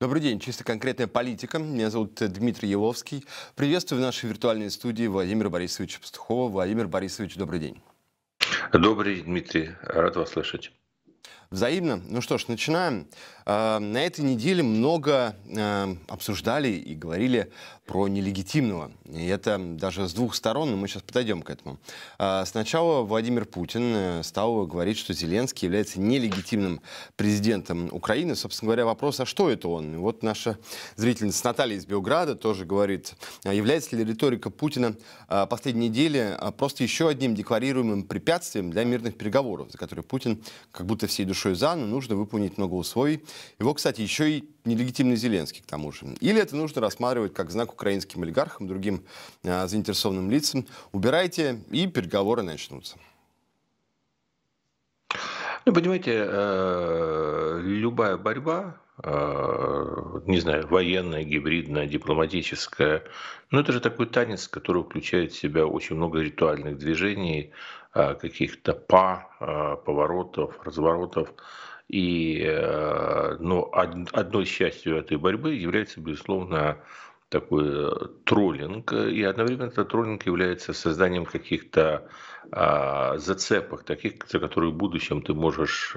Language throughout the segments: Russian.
Добрый день, чисто конкретная политика. Меня зовут Дмитрий Еловский. Приветствую в нашей виртуальной студии Владимира Борисовича Пастухова. Владимир Борисович, добрый день. Добрый день, Дмитрий. Рад вас слышать. Взаимно. Ну что ж, начинаем. На этой неделе много обсуждали и говорили про нелегитимного. И это даже с двух сторон, но мы сейчас подойдем к этому. Сначала Владимир Путин стал говорить, что Зеленский является нелегитимным президентом Украины. Собственно говоря, вопрос, а что это он? И вот наша зрительница Наталья из Белграда тоже говорит, является ли риторика Путина последней недели просто еще одним декларируемым препятствием для мирных переговоров, за которые Путин как будто всей душой за, но нужно выполнить много условий. Его, кстати, еще и нелегитимный Зеленский, к тому же. Или это нужно рассматривать как знак украинским олигархам, другим заинтересованным лицам. Убирайте, и переговоры начнутся. Ну, понимаете, любая борьба, не знаю, военная, гибридная, дипломатическая, но это же такой танец, который включает в себя очень много ритуальных движений, каких-то поворотов, разворотов. И но одной частью этой борьбы является, безусловно, такой троллинг. И одновременно этот троллинг является созданием каких-то зацепок, таких, за которые в будущем ты можешь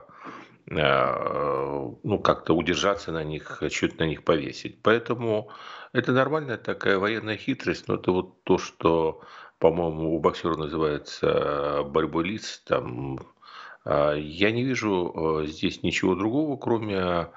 ну, как-то удержаться на них, что-то на них повесить. Поэтому это нормальная такая военная хитрость, но это вот то, что, по-моему, у боксера называется борьбой лиц. Там, я не вижу здесь ничего другого, кроме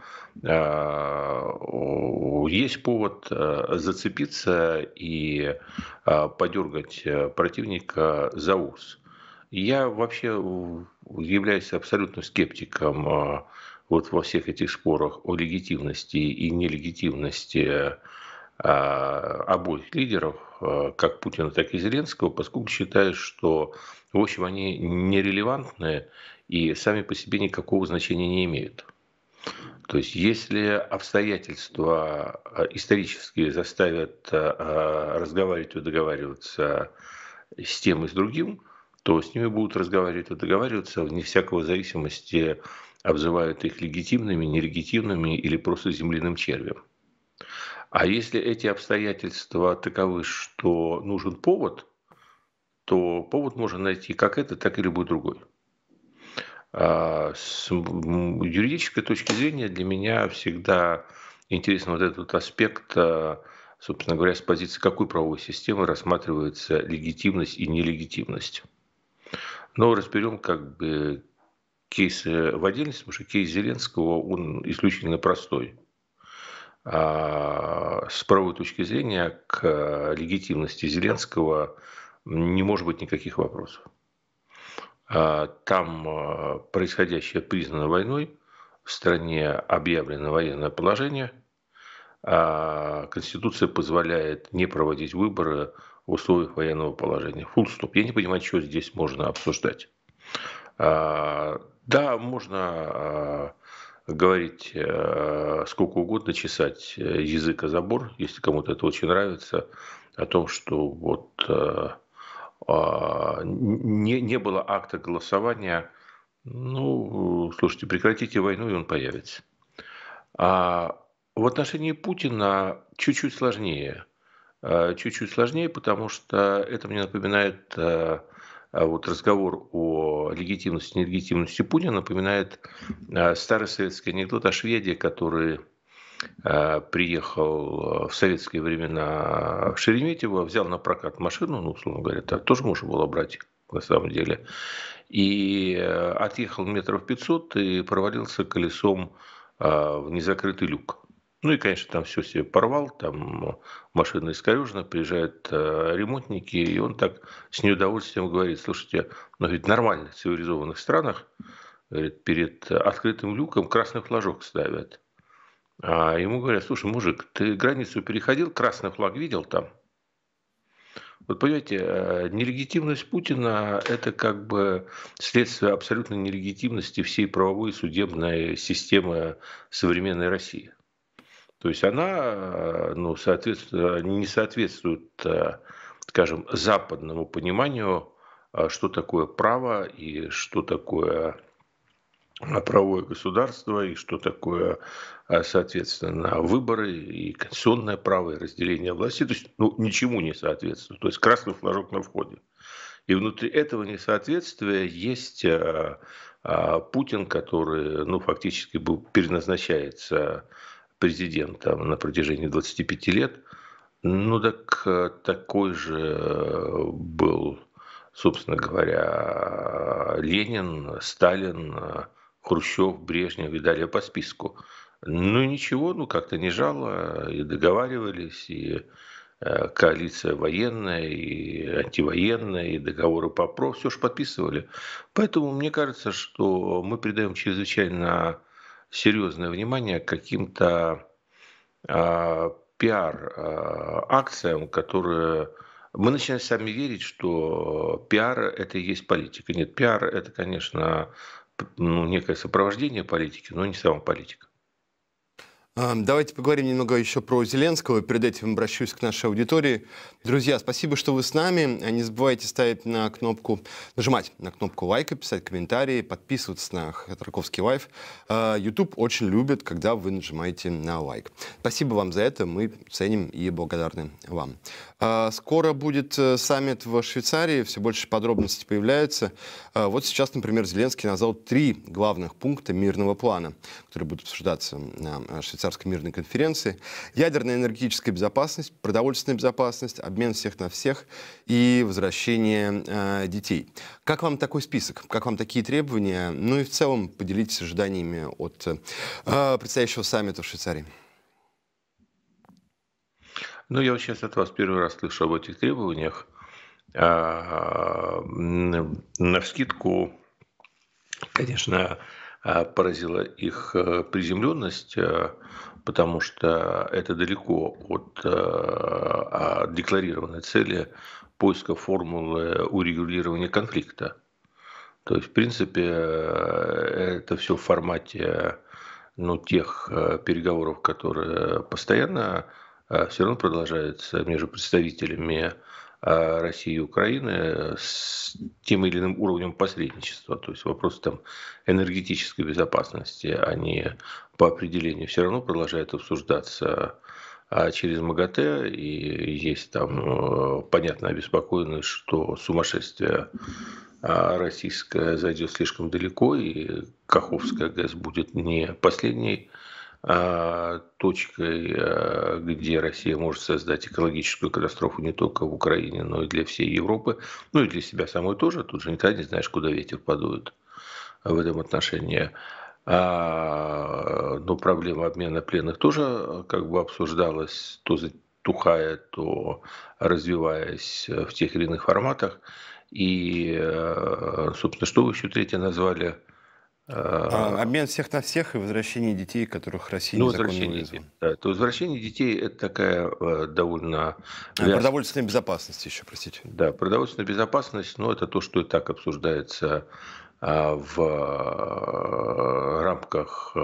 есть повод зацепиться и подергать противника за ус. Я вообще являюсь абсолютно скептиком вот во всех этих спорах о легитимности и нелегитимности обоих лидеров, как Путина, так и Зеленского, поскольку считаю, что, в общем, они нерелевантны и сами по себе никакого значения не имеют. То есть, если обстоятельства исторические заставят разговаривать и договариваться с тем и с другим, то с ними будут разговаривать и договариваться, вне всякого зависимости, обзывают их легитимными, нелегитимными или просто земляным червем. А если эти обстоятельства таковы, что нужен повод, то повод можно найти как этот, так и любой другой. С юридической точки зрения для меня всегда интересен вот этот аспект, собственно говоря, с позиции какой правовой системы рассматривается легитимность и нелегитимность. Но разберем как бы кейсы в отдельности, потому что кейс Зеленского, он исключительно простой. С правовой точки зрения к легитимности Зеленского не может быть никаких вопросов. Там происходящее признано войной, в стране объявлено военное положение, Конституция позволяет не проводить выборы в условиях военного положения. Full stop. Я не понимаю, что здесь можно обсуждать. Да, можно говорить сколько угодно, чесать язык о забор, если кому-то это очень нравится, о том, что вот не было акта голосования. Ну, слушайте, прекратите войну, и он появится. В отношении Путина чуть-чуть сложнее. Чуть-чуть сложнее, потому что это мне напоминает вот разговор о легитимности, нелегитимности Путина, напоминает старый советский анекдот о шведе, который приехал в советские времена в Шереметьево, взял на прокат машину, ну, условно говоря, так тоже можно было брать на самом деле, и отъехал метров 500 и провалился колесом в незакрытый люк. Ну и, конечно, там все себе порвал, там машина искорежена, приезжают ремонтники, и он так с неудовольствием говорит: слушайте, но ведь в нормальных цивилизованных странах, говорит, перед открытым люком красный флажок ставят. А ему говорят: слушай, мужик, ты границу переходил, красный флаг видел там? Вот понимаете, нелегитимность Путина – это как бы следствие абсолютной нелегитимности всей правовой и судебной системы современной России. То есть она ну, не соответствует, скажем, западному пониманию, что такое право и что такое правовое государство и что такое, соответственно, выборы и конституционное право и разделение власти. То есть, ну, ничему не соответствует. То есть красный флажок на входе. И внутри этого несоответствия есть Путин, который, ну, фактически был, переназначается президентом на протяжении 25 лет. Ну, так такой же был, собственно говоря, Ленин, Сталин, Хрущев, Брежнев и далее по списку. Ну, ничего, ну, как-то не жало, и договаривались, и коалиция военная, и антивоенная, и договоры по ПРО, все же подписывали. Поэтому мне кажется, что мы придаем чрезвычайно серьезное внимание каким-то пиар-акциям, которые... Мы начинаем сами верить, что пиар – это и есть политика. Нет, пиар – это, конечно, ну, некое сопровождение политики, но не сама политика. Давайте поговорим немного еще про Зеленского. Перед этим обращусь к нашей аудитории. Друзья, спасибо, что вы с нами. Не забывайте нажимать на кнопку лайка, писать комментарии, подписываться на Ходорковский лайв. YouTube очень любит, когда вы нажимаете на лайк. Спасибо вам за это, мы ценим и благодарны вам. Скоро будет саммит в Швейцарии, все больше подробностей появляются. Вот сейчас, например, Зеленский назвал 3 главных пункта мирного плана, которые будут обсуждаться на швейцарской мирной конференции. Ядерная энергетическая безопасность, продовольственная безопасность, обмен всех на всех и возвращение детей. Как вам такой список? Как вам такие требования? Ну и в целом поделитесь ожиданиями от предстоящего саммита в Швейцарии. Ну, я вот сейчас от вас первый раз слышу об этих требованиях. Навскидку, конечно, поразила их приземленность, потому что это далеко от декларированной цели поиска формулы урегулирования конфликта. То есть, в принципе, это все в формате, ну, тех переговоров, которые постоянно все равно продолжаются между представителями России и Украины с тем или иным уровнем посредничества. То есть вопрос там энергетической безопасности, они по определению все равно продолжают обсуждаться через МАГАТЭ, и есть там понятная обеспокоенность, что сумасшествие российское зайдет слишком далеко, и Каховская ГЭС будет не последней точкой, где Россия может создать экологическую катастрофу не только в Украине, но и для всей Европы, ну и для себя самой тоже. Тут же никогда не знаешь, куда ветер подует в этом отношении. Но проблема обмена пленных тоже как бы обсуждалась, то затухая, то развиваясь в тех или иных форматах. И, собственно, что вы еще третье назвали? Обмен всех на всех и возвращение детей, которых Россия Ну, незаконно возвращение детей. вывезла. Да, то возвращение детей – это такая довольно вязкая. Продовольственная безопасность еще, простите. Да, продовольственная безопасность, но это то, что и так обсуждается в рамках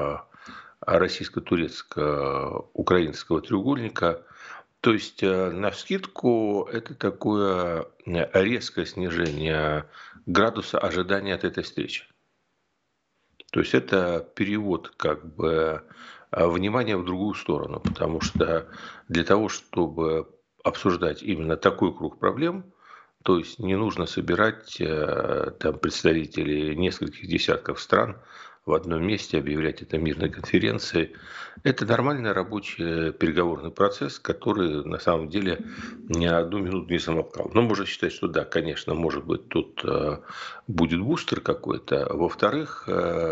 российско-турецко-украинского треугольника. То есть, навскидку, это такое резкое снижение градуса ожидания от этой встречи. То есть это перевод как бы внимания в другую сторону, потому что для того, чтобы обсуждать именно такой круг проблем, то есть не нужно собирать там представителей нескольких десятков стран в одном месте, объявлять это мирной конференцией. Это нормальный рабочий переговорный процесс, который на самом деле ни одну минуту не замолкал. Но можно считать, что да, конечно, может быть, тут будет бустер какой-то. Во-вторых,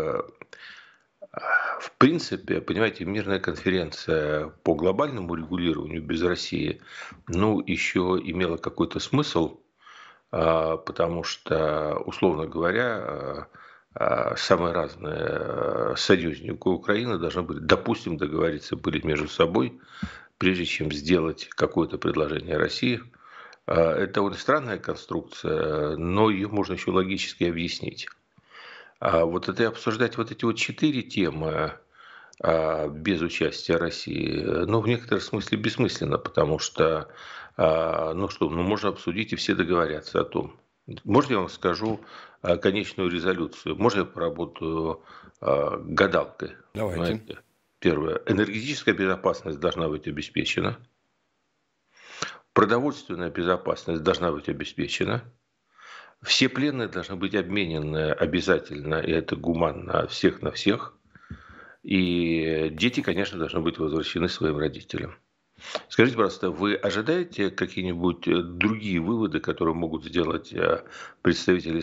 в принципе, понимаете, мирная конференция по глобальному регулированию без России, ну, еще имела какой-то смысл, потому что, условно говоря, самые разные союзники Украины должны были, допустим, договориться были между собой, прежде чем сделать какое-то предложение России. Это довольно странная конструкция, но ее можно еще логически объяснить. Вот это обсуждать вот эти вот 4 темы без участия России, ну, в некотором смысле бессмысленно, потому что, ну что, ну, можно обсудить, и все договорятся о том. Можно я вам скажу конечную резолюцию? Можно я поработаю гадалкой? Давайте. Понимаете? Первое. Энергетическая безопасность должна быть обеспечена. Продовольственная безопасность должна быть обеспечена. Все пленные должны быть обменены обязательно, и это гуманно, всех на всех. И дети, конечно, должны быть возвращены своим родителям. Скажите, пожалуйста, вы ожидаете какие-нибудь другие выводы, которые могут сделать представители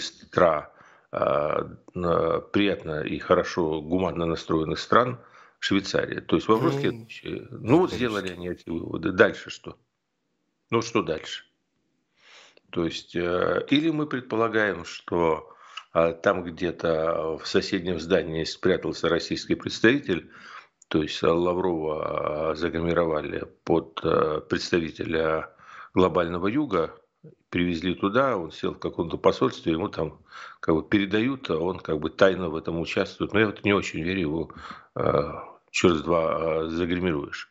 приятно и хорошо, гуманно настроенных стран Швейцарии? То есть вопрос Ну, следующий. Ну как вот сделали получится. они эти выводы. Дальше что? Ну что дальше? То есть, или мы предполагаем, что там где-то в соседнем здании спрятался российский представитель, то есть Лаврова загримировали под представителя глобального юга, привезли туда, он сел в каком-то посольстве, ему там как бы передают, а он как бы тайно в этом участвует. Но я вот не очень верю, его черт с два загримируешь.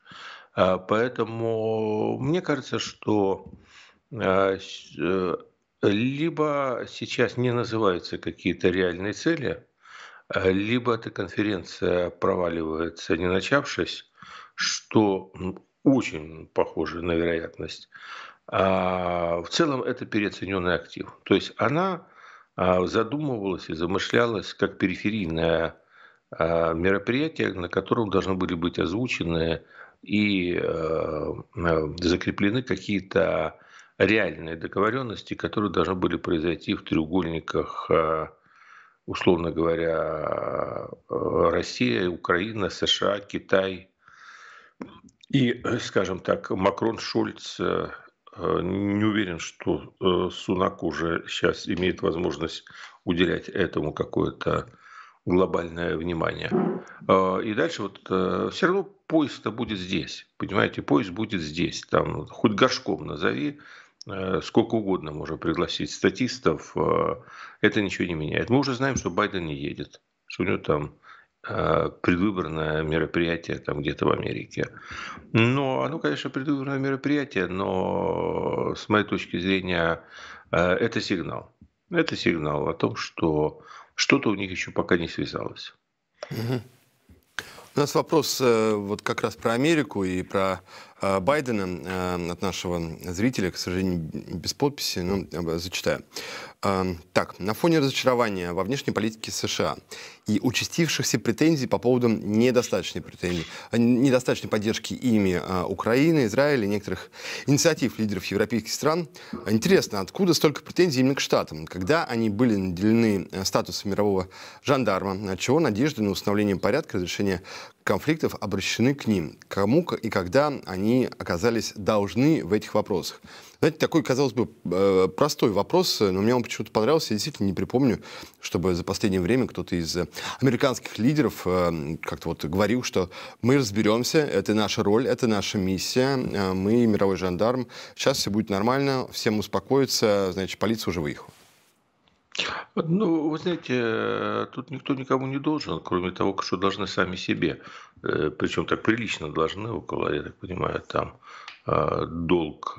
Поэтому мне кажется, что а, с э, либо сейчас не называются какие-то реальные цели, либо эта конференция проваливается, не начавшись, что очень похоже на вероятность. В целом это переоцененный актив. То есть она задумывалась и замышлялась как периферийное мероприятие, на котором должны были быть озвучены и закреплены какие-то реальные договоренности, которые должны были произойти в треугольниках, условно говоря, Россия, Украина, США, Китай и, скажем так, Макрон, Шольц. Не уверен, что Сунак уже сейчас имеет возможность уделять этому какое-то глобальное внимание. И дальше вот все равно поезд-то будет здесь, понимаете, поезд будет здесь, там хоть горшком назови, сколько угодно можно пригласить статистов, это ничего не меняет. Мы уже знаем, что Байден не едет, что у него там предвыборное мероприятие там где-то в Америке. Но оно, конечно, предвыборное мероприятие, но с моей точки зрения это сигнал. Это сигнал о том, что что-то у них еще пока не связалось. Мгм. У нас вопрос вот как раз про Америку и про Байдена от нашего зрителя, к сожалению, без подписи, но зачитаю. Так, на фоне разочарования во внешней политике США и участившихся претензий по поводу недостаточной поддержки ими Украины, Израиля и некоторых инициатив лидеров европейских стран, интересно, откуда столько претензий именно к Штатам, когда они были наделены статусом мирового жандарма, отчего надежды на установление порядка, разрешение конфликтов обращены к ним, кому и когда они оказались должны в этих вопросах. Знаете, такой, казалось бы, простой вопрос, но мне он почему-то понравился. Я действительно не припомню, чтобы за последнее время кто-то из американских лидеров как-то вот говорил, что мы разберемся, это наша роль, это наша миссия, мы мировой жандарм, сейчас все будет нормально, всем успокоиться, значит, полиция уже выехала. Ну, вы знаете, тут никто никому не должен, кроме того, что должны сами себе. Причем так прилично должны, около, я так понимаю, там долг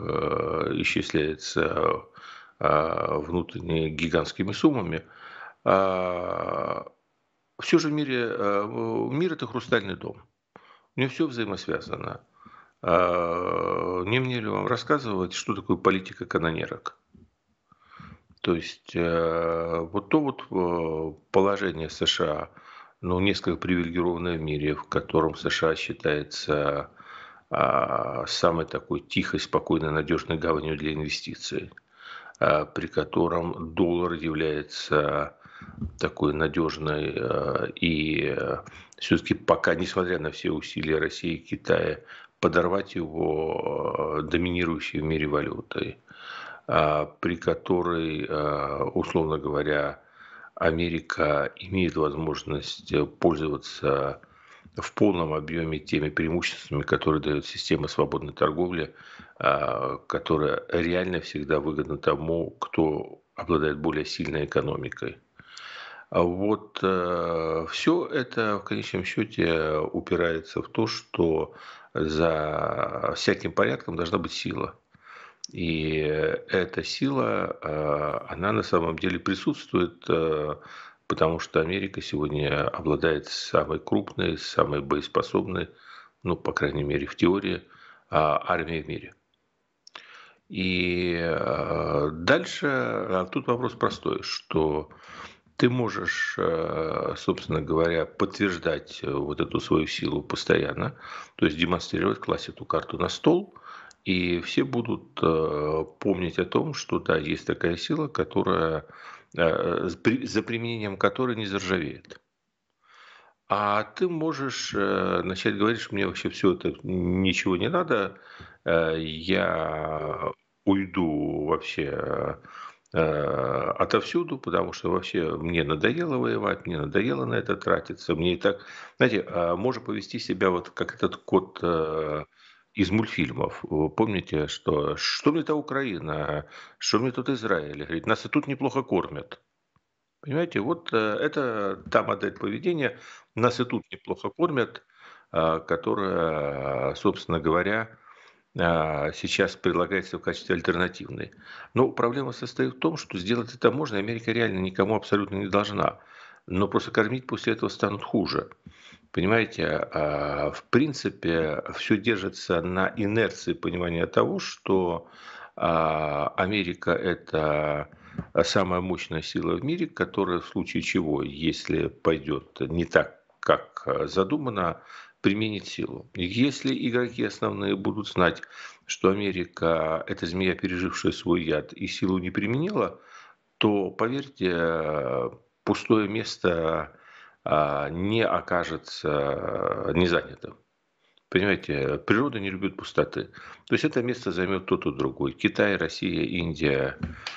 исчисляется внутренне гигантскими суммами. Все же в мире, мир это хрустальный дом. У него все взаимосвязано. Не мне ли вам рассказывать, что такое политика канонерок? То есть вот то вот положение США, ну, несколько привилегированное в мире, в котором США считается самой такой тихой, спокойной, надежной гаванью для инвестиций, при котором доллар является такой надежной и все-таки пока, несмотря на все усилия России и Китая, подорвать его доминирующей в мире валютой, при которой, условно говоря, Америка имеет возможность пользоваться в полном объеме теми преимуществами, которые дает система свободной торговли, которая реально всегда выгодна тому, кто обладает более сильной экономикой. Вот все это в конечном счете упирается в то, что за всяким порядком должна быть сила. И эта сила, она на самом деле присутствует, потому что Америка сегодня обладает самой крупной, самой боеспособной, ну, по крайней мере, в теории, армией в мире. И дальше тут вопрос простой, что ты можешь, собственно говоря, подтверждать вот эту свою силу постоянно, то есть демонстрировать, класть эту карту на стол, и все будут помнить о том, что да, есть такая сила, которая, за применением которой не заржавеет. А ты можешь начать говорить, что мне вообще все это ничего не надо, я уйду вообще отовсюду, потому что вообще мне надоело воевать, мне надоело на это тратиться, мне и так, знаете, можно повести себя вот как этот кот из мультфильмов. Вы помните, что мне та Украина, что мне тут Израиль, говорит, нас и тут неплохо кормят. Понимаете, вот это та модель поведения, нас и тут неплохо кормят, которая, собственно говоря, сейчас предлагается в качестве альтернативной. Но проблема состоит в том, что сделать это можно, Америка реально никому абсолютно не должна. Но просто кормить после этого станут хуже. Понимаете, в принципе, все держится на инерции понимания того, что Америка – это самая мощная сила в мире, которая в случае чего, если пойдет не так, как задумано, применит силу. Если игроки основные будут знать, что Америка – это змея, пережившая свой яд, и силу не применила, то, поверьте, пустое место не окажется незанятым. Понимаете, природа не любит пустоты. То есть это место займет тот и другой. Китай, Россия, Индия.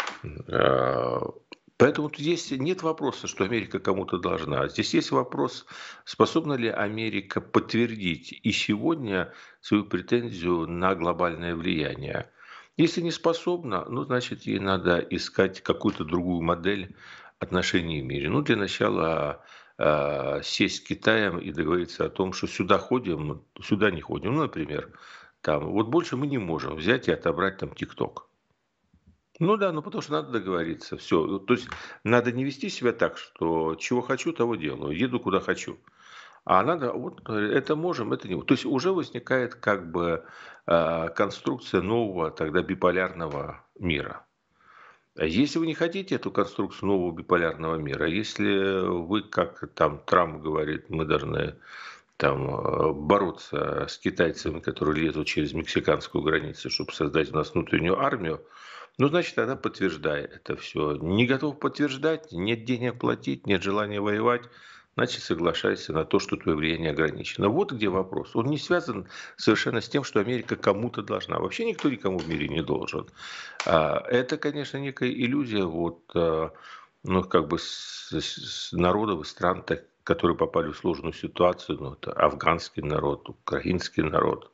Э, Поэтому здесь нет вопроса, что Америка кому-то должна. Здесь есть вопрос, способна ли Америка подтвердить и сегодня свою претензию на глобальное влияние. Если не способна, ну, значит, ей надо искать какую-то другую модель отношений в мире. Ну, для начала сесть с Китаем и договориться о том, что сюда ходим, сюда не ходим. Ну, например, там, вот больше мы не можем взять и отобрать там ТикТок. Ну да, ну потому что надо договориться. Все. То есть надо не вести себя так, что чего хочу, того делаю. Еду куда хочу. А надо, вот это можем, это не. То есть уже возникает как бы конструкция нового тогда биполярного мира. Если вы не хотите эту конструкцию нового биполярного мира, если вы, как там Трамп говорит, мы должны там бороться с китайцами, которые лезут через мексиканскую границу, чтобы создать у нас внутреннюю армию, ну, значит, тогда подтверждай это все. Не готов подтверждать, нет денег платить, нет желания воевать, значит, соглашайся на то, что твое влияние ограничено. Вот где вопрос. Он не связан совершенно с тем, что Америка кому-то должна. Вообще никто никому в мире не должен. Это, конечно, некая иллюзия вот, ну, как бы с народов и стран, которые попали в сложную ситуацию. Ну, это афганский народ, украинский народ,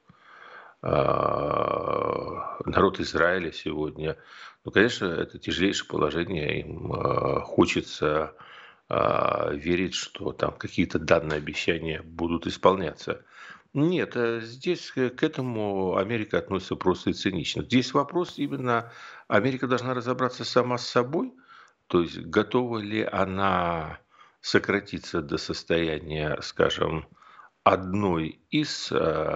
народ Израиля сегодня. Ну, конечно, это тяжелейшее положение. Им хочется верить, что там какие-то данные обещания будут исполняться. Нет, здесь к этому Америка относится просто и цинично. Здесь вопрос именно, Америка должна разобраться сама с собой, то есть готова ли она сократиться до состояния, скажем, одной из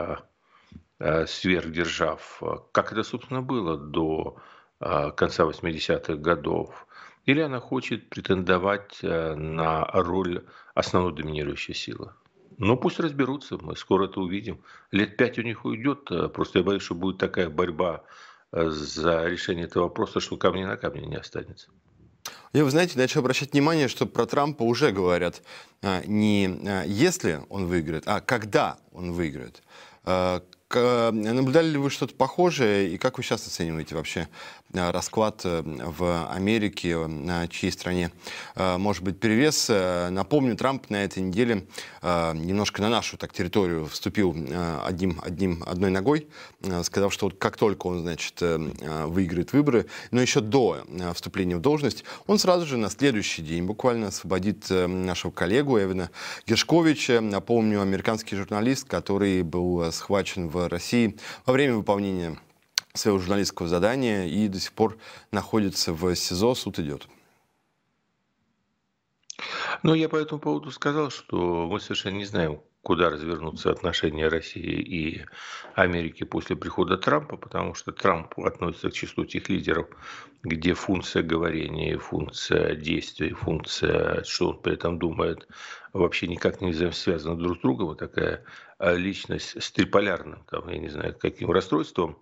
сверхдержав, как это, собственно, было до конца 80-х годов, или она хочет претендовать на роль основной доминирующей силы. Ну, пусть разберутся, мы скоро это увидим. Лет 5 у них уйдет, просто я боюсь, что будет такая борьба за решение этого вопроса, что камня на камне не останется. Вы знаете, начал обращать внимание, что про Трампа уже говорят не если он выиграет, а когда он выиграет. Наблюдали ли вы что-то похожее, и как вы сейчас оцениваете вообще расклад в Америке, на чьей стране может быть перевес? Напомню, Трамп на этой неделе немножко на нашу так территорию вступил одной ногой, сказав, что вот как только он, значит, выиграет выборы, но еще до вступления в должность, он сразу же на следующий день буквально освободит нашего коллегу Эвана Гершковича, напомню, американский журналист, который был схвачен в России во время выполнения своего журналистского задания и до сих пор находится в СИЗО, суд идет. Ну, я по этому поводу сказал, что мы совершенно не знаем, куда развернутся отношения России и Америки после прихода Трампа, потому что Трамп относится к числу тех лидеров, где функция говорения, функция действия, функция, что он при этом думает, вообще никак не связаны друг с другом. Вот такая личность с триполярным, там, я не знаю, каким расстройством.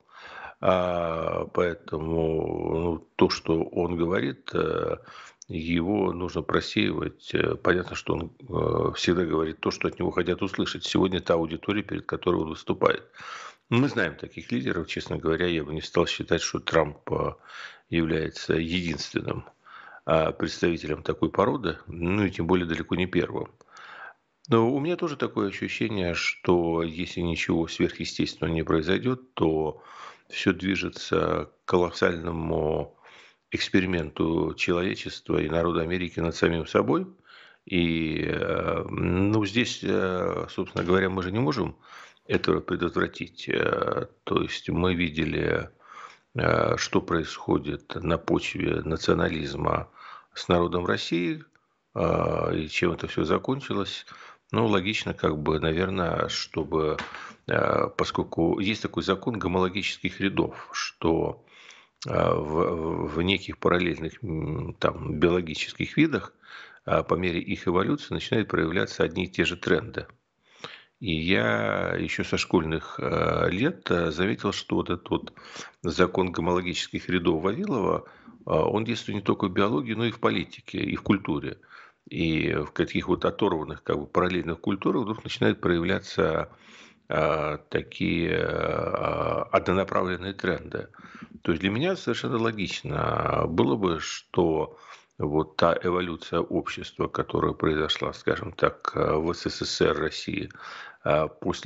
Поэтому то, что он говорит, его нужно просеивать. Понятно, что он всегда говорит то, что от него хотят услышать. Сегодня та аудитория, перед которой он выступает. Мы знаем таких лидеров, честно говоря, я бы не стал считать, что Трамп является единственным представителем такой породы, ну и тем более далеко не первым. Но у меня тоже такое ощущение, что если ничего сверхъестественного не произойдет, то все движется к колоссальному эксперименту человечества и народа Америки над самим собой. И здесь, собственно говоря, мы же не можем этого предотвратить. То есть мы видели, что происходит на почве национализма с народом России, и чем это все закончилось. Ну, логично, наверное, чтобы, поскольку есть такой закон гомологических рядов, что в неких параллельных там, биологических видах по мере их эволюции начинают проявляться одни и те же тренды. И я еще со школьных лет заметил, что вот этот вот закон гомологических рядов Вавилова, он действует не только в биологии, но и в политике, и в культуре. И в каких вот оторванных параллельных культурах вдруг начинают проявляться такие однонаправленные тренды. То есть для меня совершенно логично было бы, что вот та эволюция общества, которая произошла, скажем так, в СССР, России после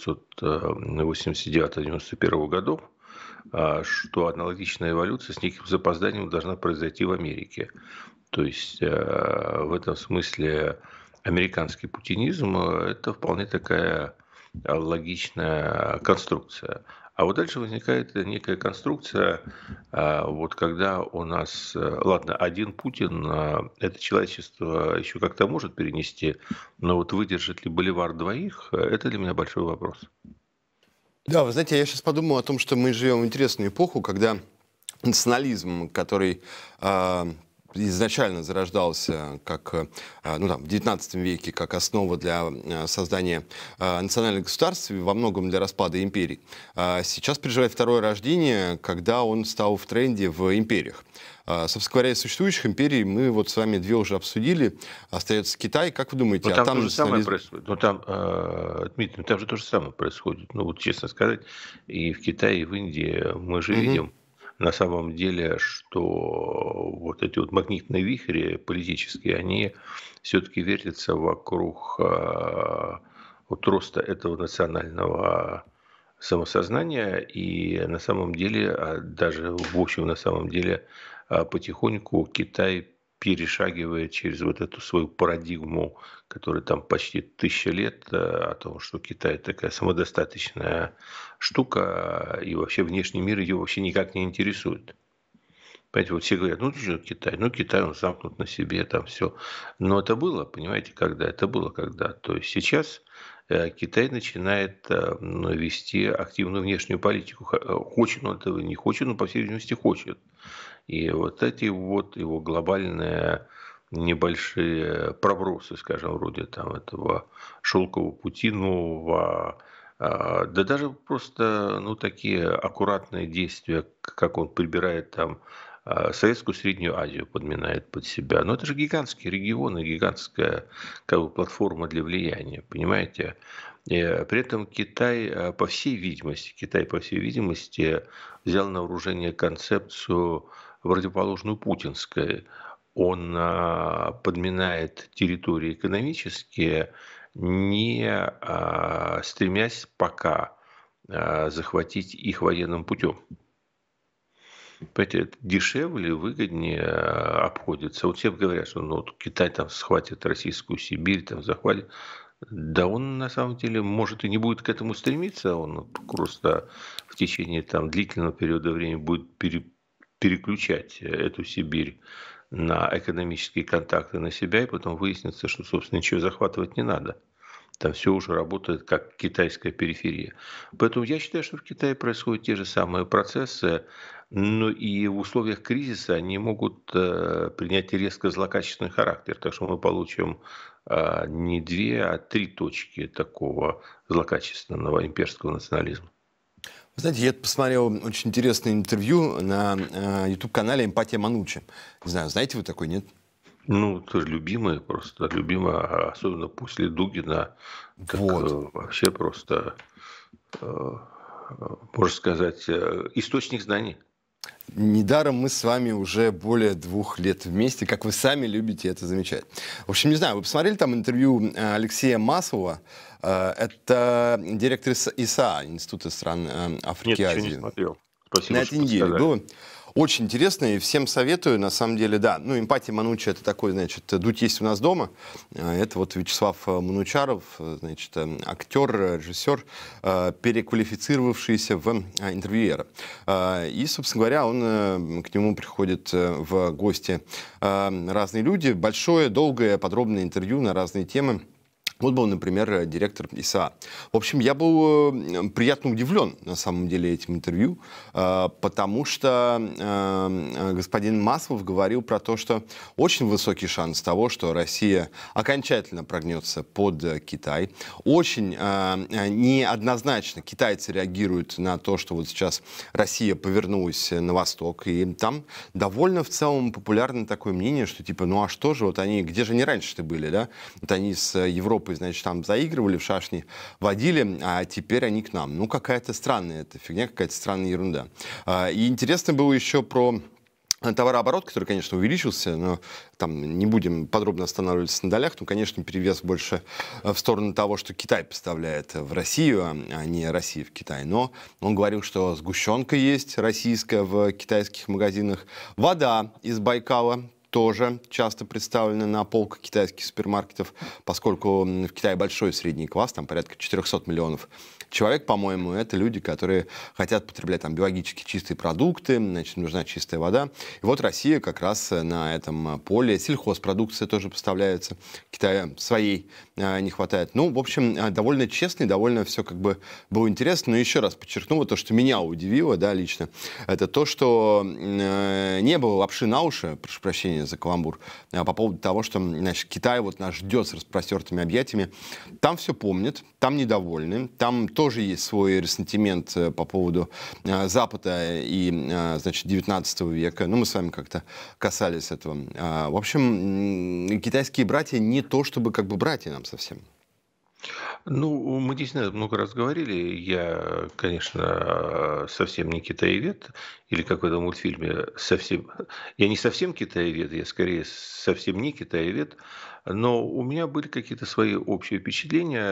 1989-91 годов, что аналогичная эволюция с неким запозданием должна произойти в Америке. То есть в этом смысле американский путинизм – это вполне такая логичная конструкция. А вот дальше возникает некая конструкция, вот когда у нас, ладно, один Путин это человечество еще как-то может перенести, но вот выдержит ли боливар двоих, это для меня большой вопрос. Да, вы знаете, я сейчас подумал о том, что мы живем в интересную эпоху, когда национализм, который изначально зарождался как, в XIX веке как основа для создания национальных государств, во многом для распада империй, сейчас переживает второе рождение, когда он стал в тренде в империях. Собственно говоря, из существующих империй мы вот с вами две уже обсудили. Остается Китай. Как вы думаете, там то же самое происходит. Дмитрий, там же то же самое происходит. Ну вот честно сказать, и в Китае, и в Индии мы же видим на самом деле, что вот эти вот магнитные вихри политические, они все-таки вертятся вокруг вот роста этого национального самосознания, и на самом деле, даже в общем, на самом деле, потихоньку Китай перешагивает через вот эту свою парадигму, которая там почти 1000 лет, о том, что Китай такая самодостаточная штука, и вообще внешний мир ее вообще никак не интересует. Понимаете, вот все говорят, ну что Китай, Китай, он замкнут на себе, там все. Но это было, понимаете, когда? Это было когда? То есть сейчас Китай начинает вести активную внешнюю политику. Хочет он этого, не хочет, но, по всей видимости, хочет. И вот эти вот его глобальные небольшие пробросы, скажем, вроде там этого шелкового пути нового, да даже просто, такие аккуратные действия, как он прибирает там Советскую Среднюю Азию, подминает под себя. Но это же гигантские регионы, гигантская платформа для влияния, понимаете? И при этом Китай, по всей видимости, взял на вооружение концепцию противоположную путинской. Он подминает территории экономические, не стремясь пока захватить их военным путем. Понимаете, это дешевле, выгоднее обходится. Вот все говорят, что Китай там схватит российскую Сибирь, там захватит. Да он на самом деле, может, и не будет к этому стремиться, он просто в течение там длительного периода времени будет переключать эту Сибирь на экономические контакты на себя, и потом выяснится, что, собственно, ничего захватывать не надо. Там все уже работает как китайская периферия. Поэтому я считаю, что в Китае происходят те же самые процессы, но и в условиях кризиса они могут принять резко злокачественный характер. Так что мы получим не две, а три точки такого злокачественного имперского национализма. Вы знаете, я посмотрел очень интересное интервью на YouTube-канале «Эмпатия Манучи». Не знаю, знаете вы такой, нет? Ну, тоже любимые, просто любимые, особенно после Дугина, так Вот. вообще просто, можно сказать, источник знаний. Недаром мы с вами уже более 2 лет вместе, как вы сами любите это замечать. В общем, не знаю, вы посмотрели там интервью Алексея Маслова? Это директор ИСА, Института стран Африки Нет, и еще не Азии. смотрел. На Спасибо, что этой неделе подсказали. было очень интересно, и всем советую, на самом деле, да. Ну, «Эмпатия Манучи» — это такой, значит, «Дудь есть у нас дома». Это вот Вячеслав Манучаров, значит, актер, режиссер, переквалифицировавшийся в интервьюера. И, собственно говоря, к нему приходят в гости разные люди. Большое, долгое, подробное интервью на разные темы. Вот был, например, директор ИСА. В общем, я был приятно удивлен, на самом деле, этим интервью, потому что господин Маслов говорил про то, что очень высокий шанс того, что Россия окончательно прогнется под Китай. Очень неоднозначно китайцы реагируют на то, что вот сейчас Россия повернулась на восток, и там довольно в целом популярно такое мнение, что типа, ну а что же, вот они, где же они раньше-то были, да? Вот они с Европой, значит, там заигрывали, в шашни водили, а теперь они к нам. Ну, какая-то странная эта фигня, какая-то странная ерунда. И интересно было еще про товарооборот, который, конечно, увеличился, но там не будем подробно останавливаться на долях, но, конечно, перевес больше в сторону того, что Китай поставляет в Россию, а не Россия в Китай. Но он говорил, что сгущенка есть российская в китайских магазинах, вода из Байкала тоже часто представлены на полках китайских супермаркетов, поскольку в Китае большой средний класс, там порядка 400 миллионов человек, по-моему, это люди, которые хотят потреблять там биологически чистые продукты, значит, нужна чистая вода. И вот Россия как раз на этом поле. Сельхозпродукция тоже поставляется. Китая своей не хватает. Ну, в общем, довольно честно и довольно все как бы было интересно. Но еще раз подчеркну, вот то, что меня удивило, да, лично, это то, что не было лапши на уши, прошу прощения за каламбур, по поводу того, что, значит, Китай вот нас ждет с распростертыми объятиями. Там все помнят, там недовольны, там тоже есть свой ресентимент по поводу Запада и, значит, 19 века. Ну, мы с вами как-то касались этого. В общем, китайские братья не то, чтобы как бы братья нам совсем. Ну, мы действительно много раз говорили. Я, конечно, совсем не китаевед, или как в этом мультфильме совсем. Я не совсем китаевед, я скорее совсем не китаевед, но у меня были какие-то свои общие впечатления.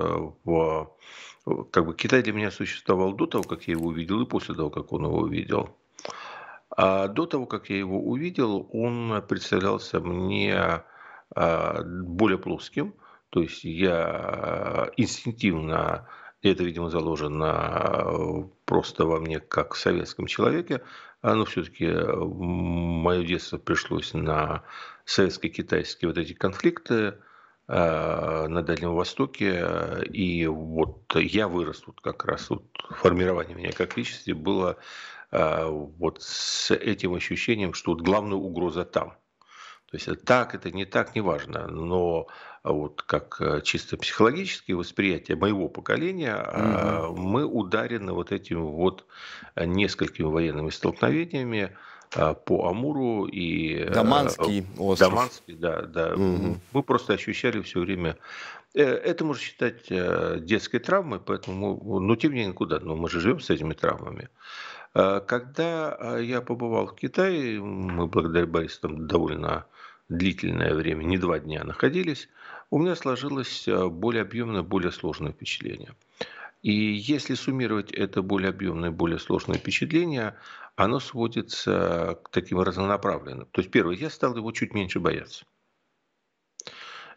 Как бы Китай для меня существовал до того, как я его увидел, и после того, как он его увидел. А до того, как я его увидел, он представлялся мне более плоским. То есть я инстинктивно, и это, видимо, заложено просто во мне как в советском человеке, но все-таки мое детство пришлось на советско-китайские вот эти конфликты на Дальнем Востоке. И вот я вырос вот как раз, вот формирование меня как личности было вот с этим ощущением, что вот главная угроза там. То есть это так, это не так, неважно. Но вот как чисто психологическое восприятие моего поколения, Мгм. мы ударены вот этими вот несколькими военными столкновениями по Амуру и Даманский остров. Даманский, да, да. Мгм. Мы просто ощущали все время. Это можно считать детской травмой, поэтому, ну, тем не менее, куда? Но мы же живем с этими травмами. Когда я побывал в Китае, мы благодаря Борису там довольно длительное время, не 2 дня находились, у меня сложилось более объемное, более сложное впечатление. И если суммировать это более объемное, более сложное впечатление, оно сводится к таким разнонаправленным. То есть, первое, я стал его чуть меньше бояться.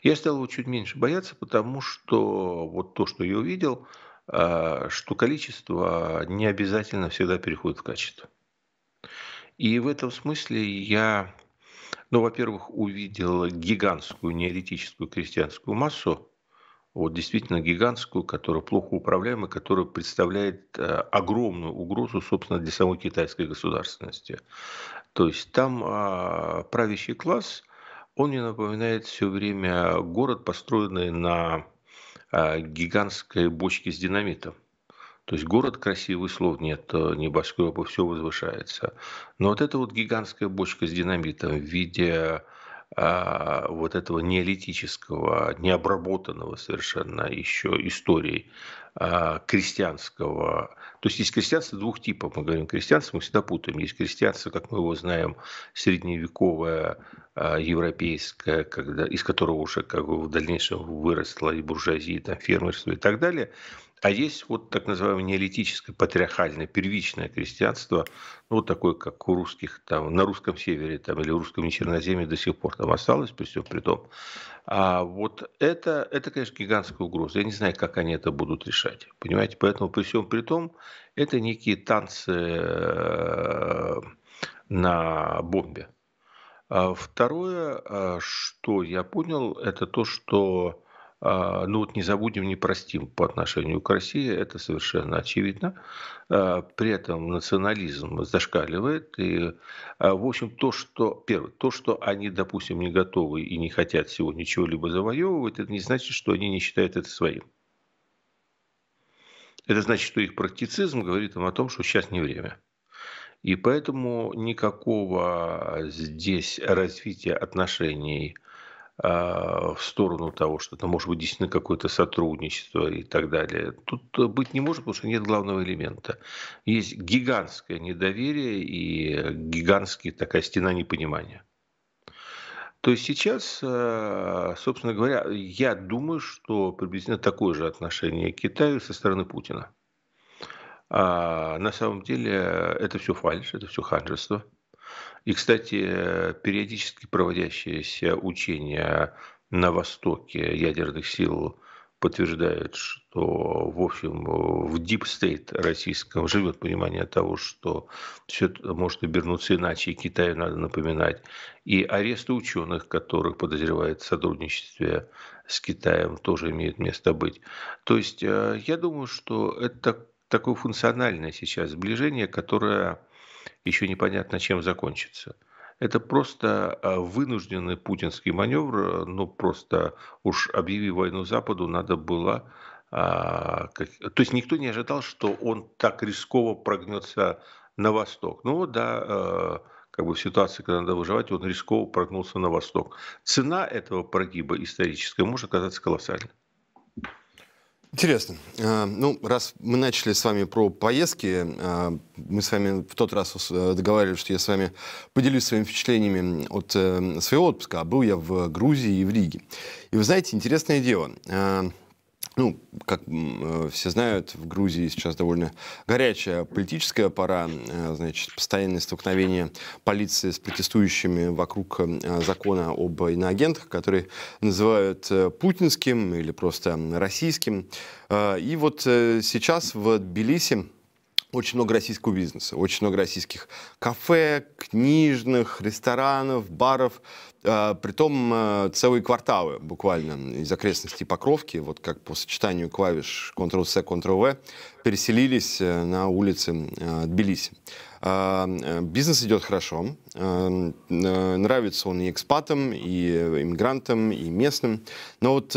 Я стал его чуть меньше бояться, потому что вот то, что я увидел, что количество не обязательно всегда переходит в качество. И в этом смысле я, ну, во-первых, увидел гигантскую неолитическую крестьянскую массу, вот действительно гигантскую, которая плохо управляема, которая представляет огромную угрозу, собственно, для самой китайской государственности. То есть там правящий класс, он мне напоминает все время город, построенный на гигантской бочке с динамитом. То есть город красивый, слов нет, небоскребы, все возвышается. Но вот эта вот гигантская бочка с динамитом в виде вот этого неолитического, необработанного совершенно еще историей крестьянского. То есть есть крестьянство двух типов. Мы говорим крестьянство, мы всегда путаем. Есть крестьянство, как мы его знаем, средневековое, европейское, когда, из которого уже как бы в дальнейшем выросла и буржуазия, и там, фермерство и так далее. А есть вот так называемое неолитическое, патриархальное, первичное крестьянство, ну, вот такое, как у русских, там, на русском севере там, или в русском Черноземье до сих пор там осталось, при всем при том. А вот это, конечно, гигантская угроза. Я не знаю, как они это будут решать. Понимаете, поэтому при всем при том, это некие танцы на бомбе. Второе, что я понял, это то, что ну вот не забудем, не простим по отношению к России, это совершенно очевидно. При этом национализм зашкаливает. И, в общем, первое, то, что они, допустим, не готовы и не хотят сегодня чего-либо завоевывать, это не значит, что они не считают это своим. Это значит, что их практицизм говорит им о том, что сейчас не время. И поэтому никакого здесь развития отношений в сторону того, что это может быть действительно какое-то сотрудничество и так далее. Тут быть не может, потому что нет главного элемента. Есть гигантское недоверие и гигантская такая стена непонимания. То есть сейчас, собственно говоря, я думаю, что приблизительно такое же отношение к Китаю со стороны Путина. На самом деле это все фальшь, это все ханжество. И, кстати, периодически проводящиеся учения на Востоке ядерных сил подтверждают, что, в общем, в deep state российском живет понимание того, что все это может обернуться иначе, и Китаю надо напоминать. И аресты ученых, которых подозревают в сотрудничестве с Китаем, тоже имеют место быть. То есть я думаю, что это такое функциональное сейчас сближение, которое еще непонятно, чем закончится. Это просто вынужденный путинский маневр, ну просто уж объявив войну Западу, надо было... то есть никто не ожидал, что он так рисково прогнется на восток. Ну вот да, как бы в ситуации, когда надо выживать, он рисково прогнулся на восток. Цена этого прогиба историческая может оказаться колоссальной. Интересно. Ну, раз мы начали с вами про поездки, мы с вами в тот раз договаривались, что я с вами поделюсь своими впечатлениями от своего отпуска. А был я в Грузии и в Риге. И вы знаете, интересное дело. Ну, как все знают, в Грузии сейчас довольно горячая политическая пора, значит, постоянное столкновение полиции с протестующими вокруг закона об иноагентах, который называют путинским или просто российским. И вот сейчас в Тбилиси очень много российского бизнеса, очень много российских кафе, книжных, ресторанов, баров. Притом целые кварталы буквально из окрестностей Покровки, вот как по сочетанию клавиш Ctrl-C, Ctrl-V, переселились на улицы Тбилиси. Бизнес идет хорошо, нравится он и экспатам, и иммигрантам, и местным. Но вот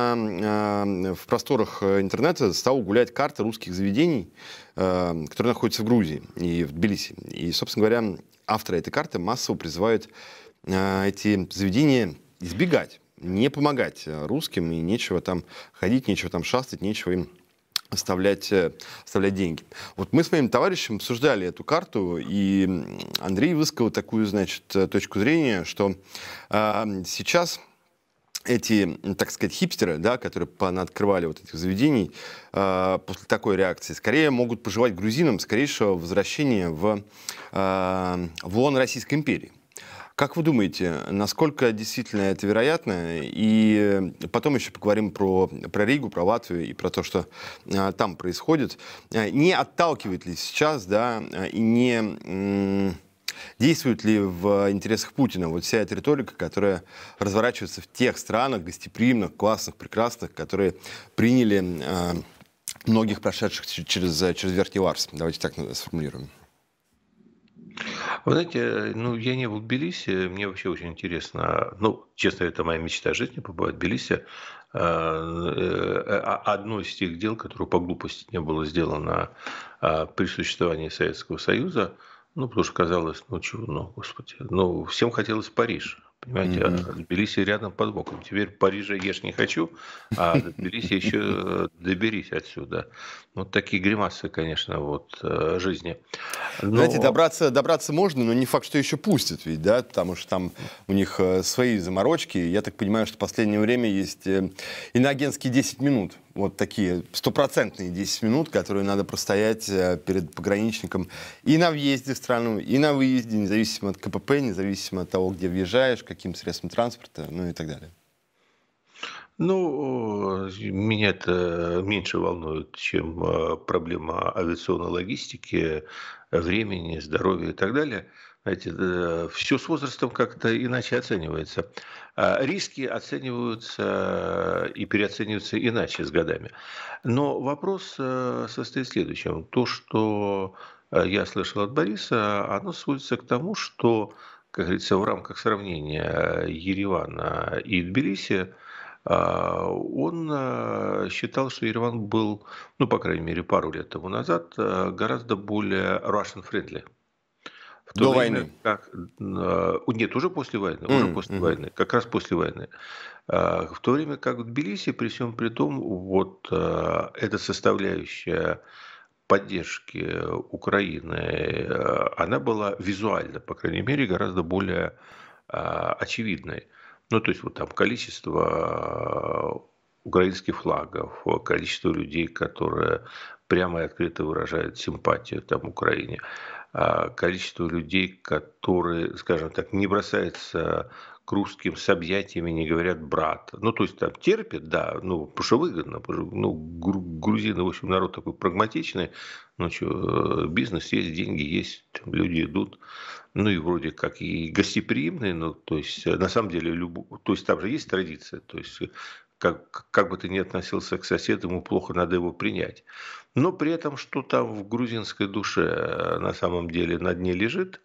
в просторах интернета стала гулять карта русских заведений, которые находятся в Грузии и в Тбилиси. И, собственно говоря, авторы этой карты массово призывают эти заведения избегать, не помогать русским, и нечего там ходить, нечего там шастать, нечего им оставлять деньги. Вот мы с моим товарищем обсуждали эту карту, и Андрей высказал такую, значит, точку зрения, что сейчас эти, так сказать, хипстеры, да, которые открывали вот этих заведений, после такой реакции, скорее могут пожелать грузинам скорейшего возвращения в лоно Российской империи. Как вы думаете, насколько действительно это вероятно? И потом еще поговорим про Ригу, про Латвию и про то, что там происходит. Не отталкивает ли сейчас, да, и не действует ли в интересах Путина вот вся эта риторика, которая разворачивается в тех странах гостеприимных, классных, прекрасных, которые приняли многих прошедших через Верхний Ларс? Давайте так сформулируем. Вы знаете, ну, я не был в Тбилиси, мне вообще очень интересно, ну, честно, это моя мечта жизни, побывать в Тбилиси. Одно из тех дел, которое по глупости не было сделано при существовании Советского Союза, ну, потому что казалось, ну, чего, ну, господи, ну, всем хотелось в Париж. Понимаете, Тбилиси рядом под боком. Теперь в Париже ешь не хочу, а до Тбилиси еще доберись отсюда. Вот такие гримасы, конечно, вот жизни. Знаете, Но добраться можно, но не факт, что еще пустят, ведь, да, потому что там у них свои заморочки. Я так понимаю, что в последнее время есть иноагентские 10 минут. Вот такие стопроцентные 10 минут, которые надо простоять перед пограничником и на въезде в страну, и на выезде, независимо от КПП, независимо от того, где въезжаешь, каким средством транспорта, ну и так далее. Ну, меня это меньше волнует, чем проблема авиационной логистики, времени, здоровья и так далее. Знаете, все с возрастом как-то иначе оценивается. Риски оцениваются и переоцениваются иначе с годами. Но вопрос состоит в следующем. То, что я слышал от Бориса, оно сводится к тому, что, как говорится, в рамках сравнения Еревана и Тбилиси, он считал, что Ереван был, ну, по крайней мере, пару лет тому назад, гораздо более Russian-friendly. В то До время войны. как... Нет, уже после войны, как раз после войны. В то время как в Тбилиси, при всем при том, вот эта составляющая поддержки Украины, она была визуально, по крайней мере, гораздо более очевидной. Ну, то есть вот там количество украинских флагов, количество людей, которые прямо и открыто выражают симпатию там Украине, количество людей, которые, скажем так, не бросаются к русским с объятиями, не говорят брат. Ну, то есть там терпят, да, ну, потому что выгодно. Потому что, ну, грузины, в общем, народ такой прагматичный. Ну, что, бизнес есть, деньги есть, там люди идут. Ну, и вроде как и гостеприимные, ну, то есть, на самом деле, то есть там же есть традиция, то есть, как бы ты ни относился к соседу, ему плохо, надо его принять. Но при этом, что там в грузинской душе на самом деле на дне лежит,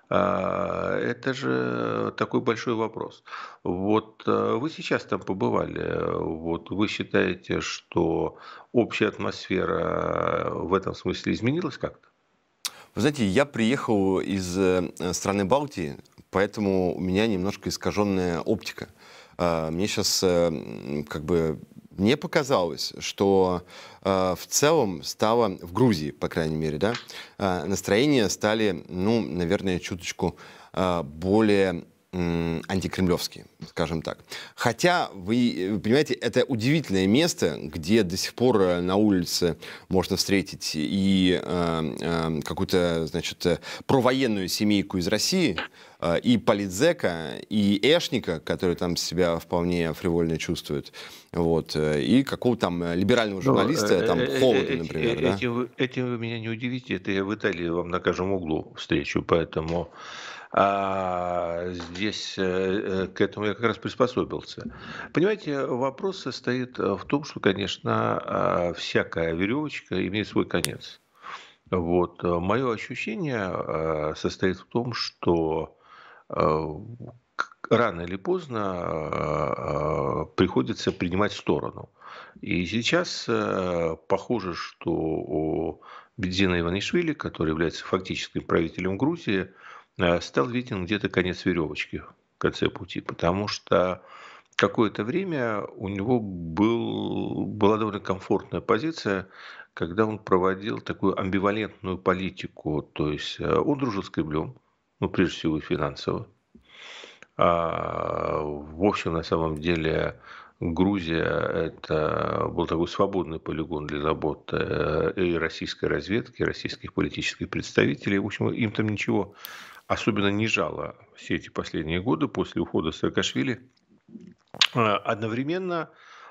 это же такой большой вопрос. Вот вы сейчас там побывали, вот вы считаете, что общая атмосфера в этом смысле изменилась как-то? Вы знаете, я приехал из страны Балтии, поэтому у меня немножко искаженная оптика. Мне сейчас как бы не показалось, что в целом стало, в Грузии, по крайней мере, да, настроения стали, ну, наверное, чуточку более антикремлевские, скажем так. Хотя, вы понимаете, это удивительное место, где до сих пор на улице можно встретить и какую-то, значит, провоенную семейку из России, и политзека, и эшника, который там себя вполне фривольно чувствует, вот, и какого-то там либерального журналиста, там, Холода, например, да? Этим вы меня не удивите, это я в Италии вам на каждом углу встречу, поэтому здесь к этому я как раз приспособился. Понимаете, вопрос состоит в том, что, конечно, всякая веревочка имеет свой конец. Вот. Мое ощущение состоит в том, что рано или поздно приходится принимать сторону. И сейчас похоже, что у Бедзина Иванишвили, который является фактическим правителем Грузии, стал виден где-то конец веревочки в конце пути, потому что какое-то время у него была довольно комфортная позиция, когда он проводил такую амбивалентную политику, то есть он дружил с Кремлем, ну, прежде всего, и финансово. В общем, на самом деле, Грузия – это был такой свободный полигон для работы и российской разведки, и российских политических представителей. В общем, им там ничего особенно не жало все эти последние годы после ухода Саакашвили, одновременно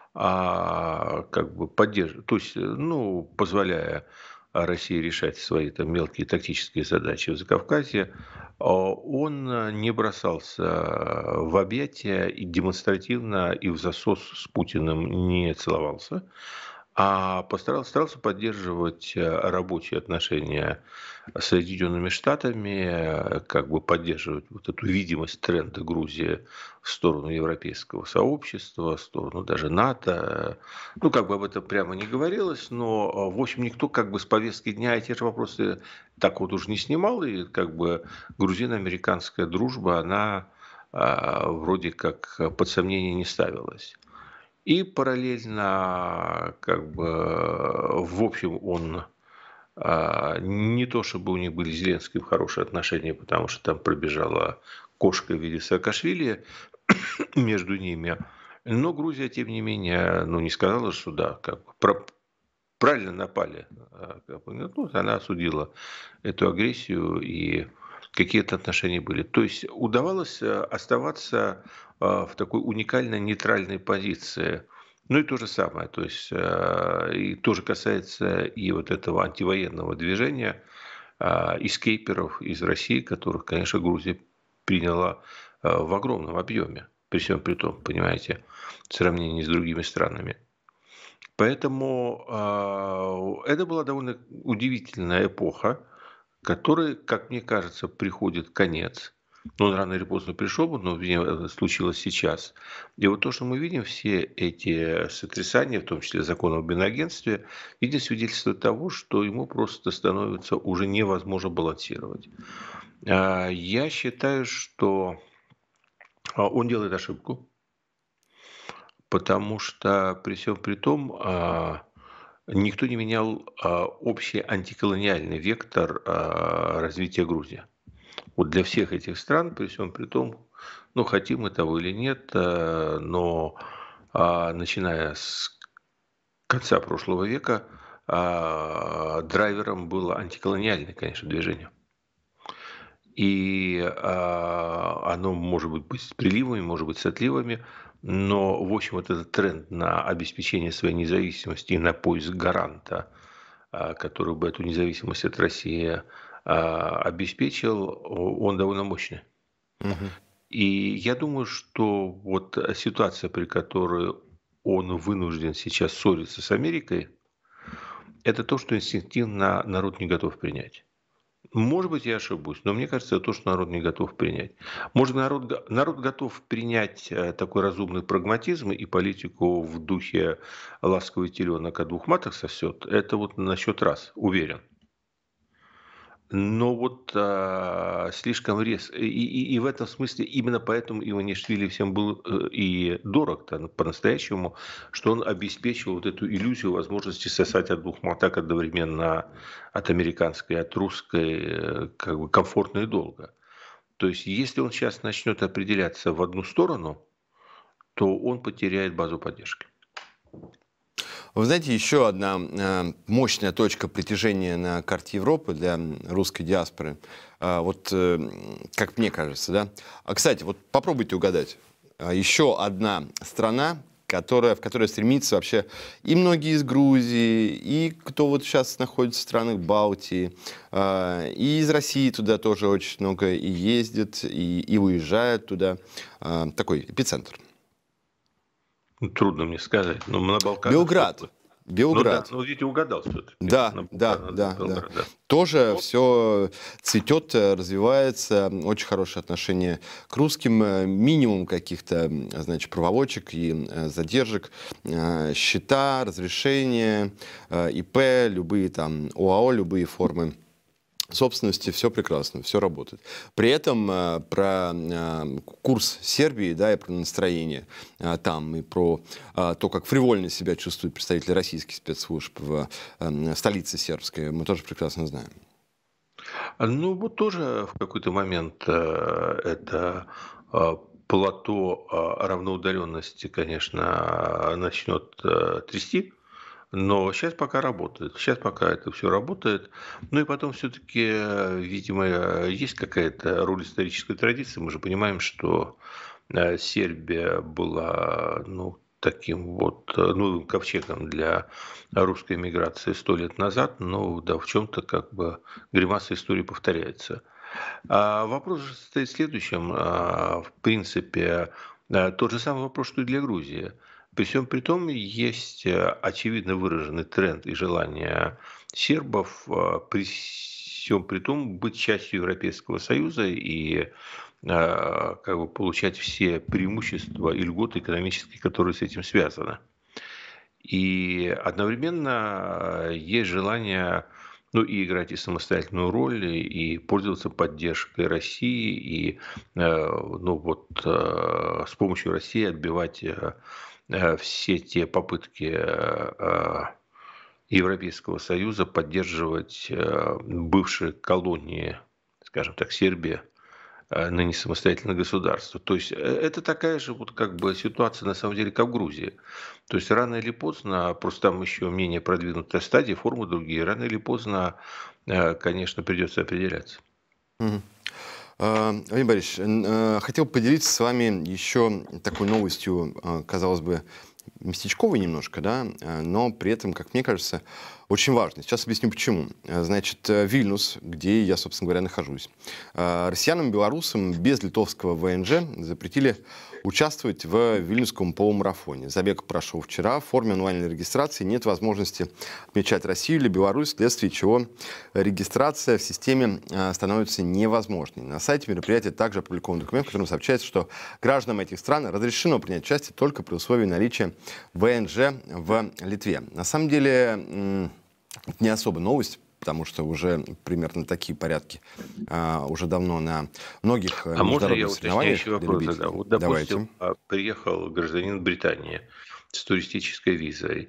как бы поддерживая, то есть, ну, позволяя России решать свои там мелкие тактические задачи в Закавказье, он не бросался в объятия и демонстративно и в засос с Путиным не целовался, а старался поддерживать рабочие отношения с Соединенными Штатами, как бы поддерживать вот эту видимость тренда Грузии в сторону европейского сообщества, в сторону даже НАТО. Ну, как бы об этом прямо не говорилось, но, в общем, никто как бы с повестки дня эти же вопросы так вот уж не снимал, и как бы грузино-американская дружба, она вроде как под сомнение не ставилась. И параллельно, как бы, в общем, он не то чтобы у них были с Зеленским хорошие отношения, потому что там пробежала кошка в виде Саакашвили между ними, но Грузия, тем не менее, ну, не сказала, что да, как бы, правильно напали. Как бы, ну, она осудила эту агрессию, и какие-то отношения были. То есть удавалось оставаться в такой уникально нейтральной позиции. Ну и то же самое, то есть и тоже касается и вот этого антивоенного движения, эскейперов из России, которых, конечно, Грузия приняла в огромном объеме, при всем при том, понимаете, в сравнении с другими странами. Поэтому это была довольно удивительная эпоха, которой, как мне кажется, приходит конец. Но он рано или поздно пришел бы, но видимо, это случилось сейчас. И вот то, что мы видим, все эти сотрясания, в том числе закон об иноагентстве, видно свидетельство того, что ему просто становится уже невозможно балансировать. Я считаю, что он делает ошибку, потому что при всем при том никто не менял общий антиколониальный вектор развития Грузии. Вот для всех этих стран, при всем при том, ну, хотим мы того или нет, но начиная с конца прошлого века драйвером было антиколониальное, конечно, движение. И оно может быть с приливами, может быть с отливами, но, в общем, вот этот тренд на обеспечение своей независимости и на поиск гаранта, который бы эту независимость от России обеспечил, он довольно мощный. Мгм. И я думаю, что вот ситуация, при которой он вынужден сейчас ссориться с Америкой, это то, что инстинктивно народ не готов принять. Может быть, я ошибусь, но мне кажется, это то, что народ не готов принять. Может, народ готов принять такой разумный прагматизм и политику в духе ласковый теленок о двух матах сосет. Это вот насчет раз, уверен. Но вот слишком резко. И в этом смысле именно поэтому Иванишвили всем был и дорог-то по-настоящему, что он обеспечил вот эту иллюзию возможности сосать от двух маток одновременно, от американской, от русской, как бы комфортно и долго. То есть, если он сейчас начнет определяться в одну сторону, то он потеряет базу поддержки. Вы знаете, еще одна мощная точка притяжения на карте Европы для русской диаспоры, вот как мне кажется, да. Кстати, вот попробуйте угадать. Еще одна страна, в которой стремится вообще и многие из Грузии, и кто вот сейчас находится в странах Балтии, и из России туда тоже очень много и ездит, и уезжает туда. Такой эпицентр. Ну, трудно мне сказать, но на Балканах Белград. точно. Ну да, Белград. ну видите, угадал все-таки. Да, На да, Балканах, да, да. Белград, да. Тоже все цветет, развивается, очень хорошее отношение к русским, минимум каких-то, значит, проволочек и задержек, счета, разрешения, ИП, любые там ОАО, любые формы собственности, все прекрасно, все работает. При этом про курс Сербии, да, и про настроение там, и про то, как фривольно себя чувствуют представители российских спецслужб в столице сербской, мы тоже прекрасно знаем. Ну, вот тоже в какой-то момент это э, плато равноудаленности, конечно, начнет трясти. Но сейчас пока работает. Сейчас пока это все работает. Ну и потом все-таки, видимо, есть какая-то роль исторической традиции. Мы же понимаем, что Сербия была, ну, таким вот новым ковчегом для русской миграции 100 лет назад, но да, в чем-то как бы гримаса истории повторяется. Вопрос же состоит в следующем. В принципе, тот же самый вопрос, что и для Грузии. При всем при том, есть очевидно выраженный тренд и желание сербов при всем при том быть частью Европейского Союза и как бы получать все преимущества и льготы экономические, которые с этим связаны. И одновременно есть желание, ну, и играть и самостоятельную роль, и пользоваться поддержкой России, и, ну, вот с помощью России отбивать все те попытки Европейского Союза поддерживать бывшие колонии, скажем так, Сербии, ныне самостоятельное государство. То есть это такая же вот как бы ситуация на самом деле, как в Грузии. То есть рано или поздно, просто там еще менее продвинутая стадия, формы другие, рано или поздно, конечно, придется определяться. Мгм. Владимир Борисович, хотел поделиться с вами еще такой новостью, казалось бы, местечковой немножко, да, но при этом, как мне кажется, очень важной. Сейчас объясню почему. Значит, Вильнюс, где я, собственно говоря, нахожусь, россиянам и белорусам без литовского ВНЖ запретили участвовать в Вильнюсском полумарафоне. Забег прошел вчера. В форме онлайн-регистрации нет возможности отмечать Россию или Беларусь, вследствие чего регистрация в системе становится невозможной. На сайте мероприятия также опубликован документ, в котором сообщается, что гражданам этих стран разрешено принять участие только при условии наличия ВНЖ в Литве. На самом деле, это не особо новость, потому что уже примерно такие порядки уже давно на многих А можно я международных соревнованиях уточняющий для вопрос любителей. задам? Вот, допустим, Давайте. приехал гражданин Британии с туристической визой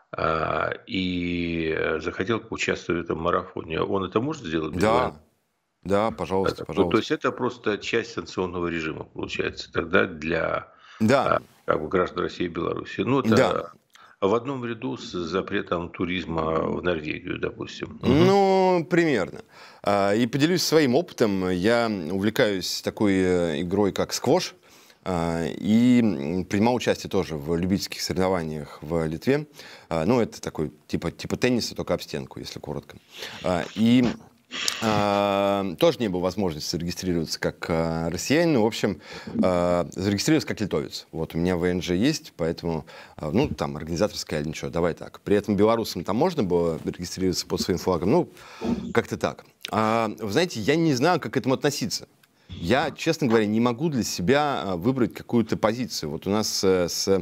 и захотел поучаствовать в этом марафоне. Он это может сделать без ВНЖ? Да, да, пожалуйста, То есть пожалуйста. это просто часть санкционного режима, получается, тогда для Да, как бы граждан России и Беларуси. Ну, да. это в одном ряду с запретом туризма в Норвегию, допустим. Мгм. Ну, примерно. И поделюсь своим опытом. Я увлекаюсь такой игрой, как сквош, и принимал участие тоже в любительских соревнованиях в Литве. Ну, это такой типа тенниса, только об стенку, если коротко. И тоже не было возможности зарегистрироваться как россиянин. В общем, зарегистрироваться как литовец. Вот у меня ВНЖ есть, поэтому, ну, там, организаторская или ничего, давай так. При этом белорусам там можно было регистрироваться под своим флагом, ну, как-то так. Вы знаете, я не знаю, как к этому относиться. Я, честно говоря, не могу для себя выбрать какую-то позицию. Вот у нас с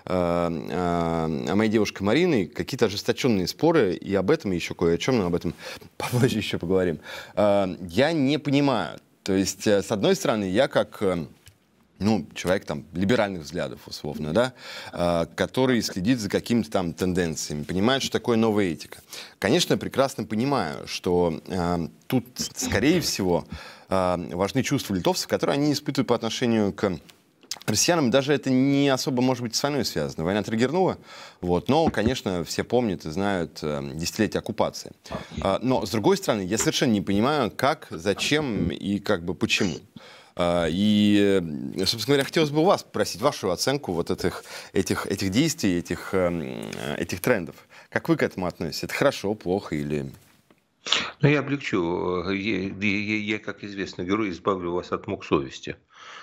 моей девушкой Мариной какие-то ожесточенные споры и об этом, и еще кое о чем, но об этом попозже еще поговорим. Я не понимаю. То есть, с одной стороны, я как ну, человек там либеральных взглядов, условно, да, который следит за какими-то там тенденциями, понимает, что такое новая этика. Конечно, я прекрасно понимаю, что тут, скорее всего, важны чувства литовцев, которые они испытывают по отношению к россиянам. Даже это не особо, может быть, с войной связано. Война триггернула, вот, но, конечно, все помнят и знают десятилетия оккупации. Но, с другой стороны, я совершенно не понимаю, как, зачем и как бы почему. И, собственно говоря, хотелось бы у вас спросить вашу оценку вот этих действий, этих трендов. Как вы к этому относитесь? Это хорошо, плохо или... Ну, я облегчу. Я, как известно, герой, избавлю вас от мук совести.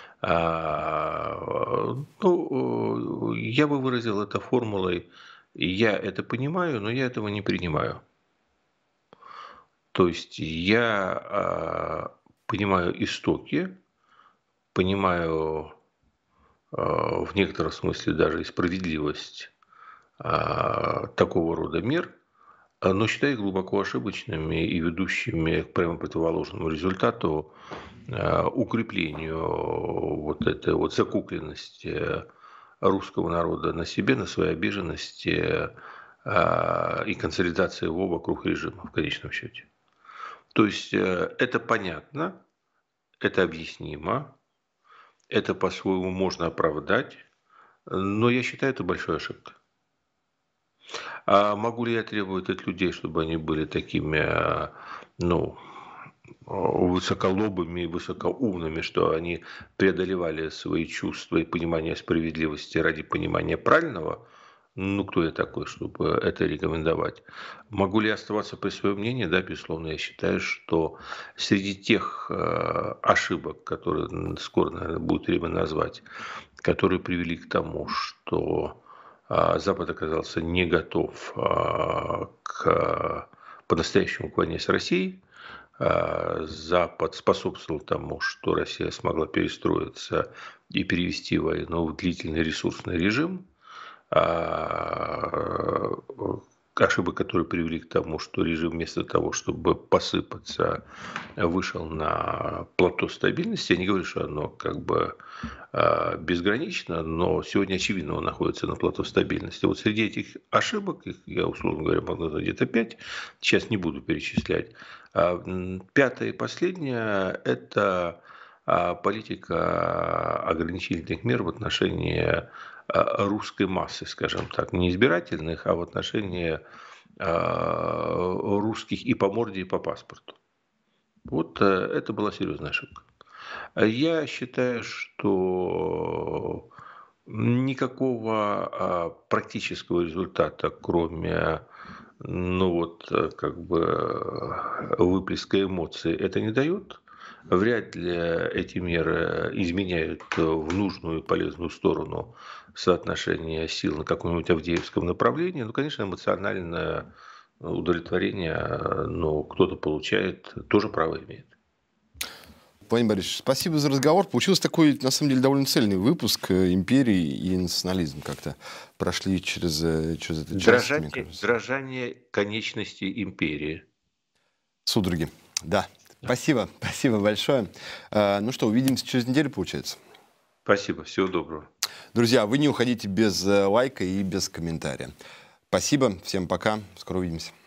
Ну, я бы выразил это формулой «я это понимаю, но я этого не принимаю». То есть я понимаю истоки, понимаю в некотором смысле даже и справедливость такого рода мер, но считаю их глубоко ошибочными и ведущими к прямо противоположному результату, укреплению вот этой вот закукленности русского народа на себе, на своей обиженности и консолидации его вокруг режима в конечном счете. То есть это понятно, это объяснимо, это по-своему можно оправдать, но я считаю это большой ошибкой. А могу ли я требовать от людей, чтобы они были такими, ну, высоколобыми и высокоумными, что они преодолевали свои чувства и понимание справедливости ради понимания правильного? Ну, кто я такой, чтобы это рекомендовать? Могу ли я оставаться при своем мнении? Да, безусловно, я считаю, что среди тех ошибок, которые скоро, наверное, будет время назвать, которые привели к тому, что Запад оказался не готов к по-настоящему к войне с Россией. Запад способствовал тому, что Россия смогла перестроиться и перевести войну в длительный ресурсный режим. Ошибок, которые привели к тому, что режим вместо того, чтобы посыпаться, вышел на плато стабильности. Я не говорю, что оно как бы безгранично, но сегодня очевидно он находится на плато стабильности. Вот среди этих ошибок, их, я условно говоря, могу назвать где-то 5, сейчас не буду перечислять. Пятое и последнее – это политика ограничительных мер в отношении русской массы, скажем так, не избирательных, а в отношении русских и по морде, и по паспорту. Вот это была серьезная ошибка. Я считаю, что никакого практического результата, кроме как бы выплеска эмоций, это не дает. Вряд ли эти меры изменяют в нужную и полезную сторону соотношение сил на каком-нибудь Авдеевском направлении. Ну, конечно, эмоциональное удовлетворение, но кто-то получает, тоже право имеет. Владимир Борисович, спасибо за разговор. Получился такой, на самом деле, довольно цельный выпуск. Империи и национализм как-то прошли через этот час. Дрожание конечности империи. Судороги. Да. Спасибо. Спасибо большое. Ну что, увидимся через неделю, получается? Спасибо. Всего доброго. Друзья, вы не уходите без лайка и без комментария. Спасибо. Всем пока. Скоро увидимся.